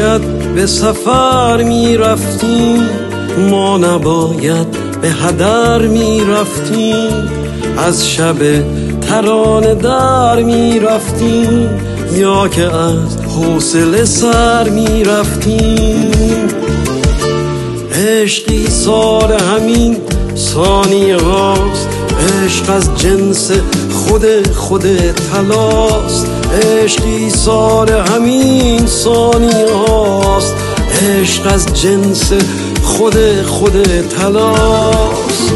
باید به سفر می رفتیم، ما نباید به هدر می رفتیم. از شب ترانه در می رفتیم، یا که از حوصله سر می رفتیم. عشقی سال همین ثانیه هاست، عشق از جنس خود طلاست. عشقی سال همین ثانیه هاست، عشق از جنس خود طلاست.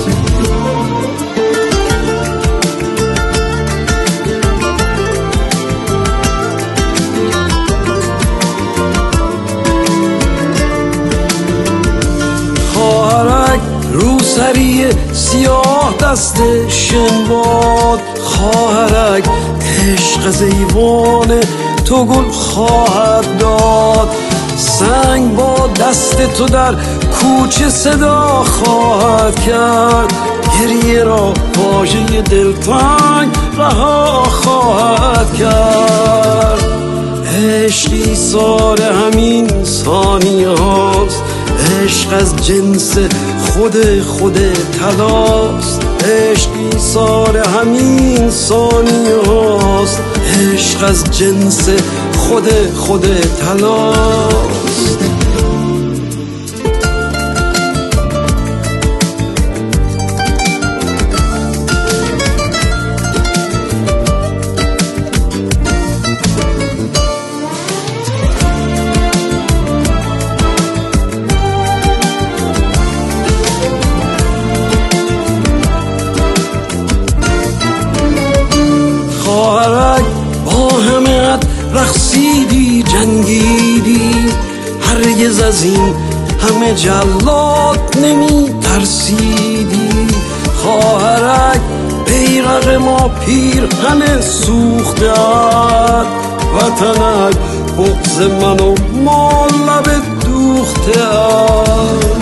خواهرک روسری سیاه دست شنباد، خواهرک عشق از ایوان تو گل خواهد داد. سنگ با دست تو در کوچه صدا خواهد کرد، گریه را واژه دلتنگ رها خواهد کرد. عشقی سال همین ثانیه هاست، عشق از جنس خود طلاست. عشقی سال همین ثانیه هاست، عشق از جنس خود طلاست. خواهرک با همت رقصیدی جنگیدی، هرگز از این همه جلاد نمی ترسیدی. خواهرک بیرق ما پیرهن سوخته ات، وطنک بغض من و ما لب دوخته ات.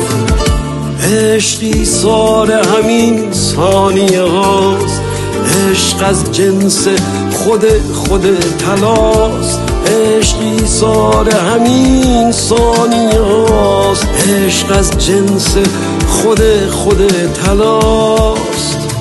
عشقی سال همین ثانیه هاست، عشق از جنس خود طلاست. عشقی سال همین ثانیه هاست، عشق از جنس خود طلاست.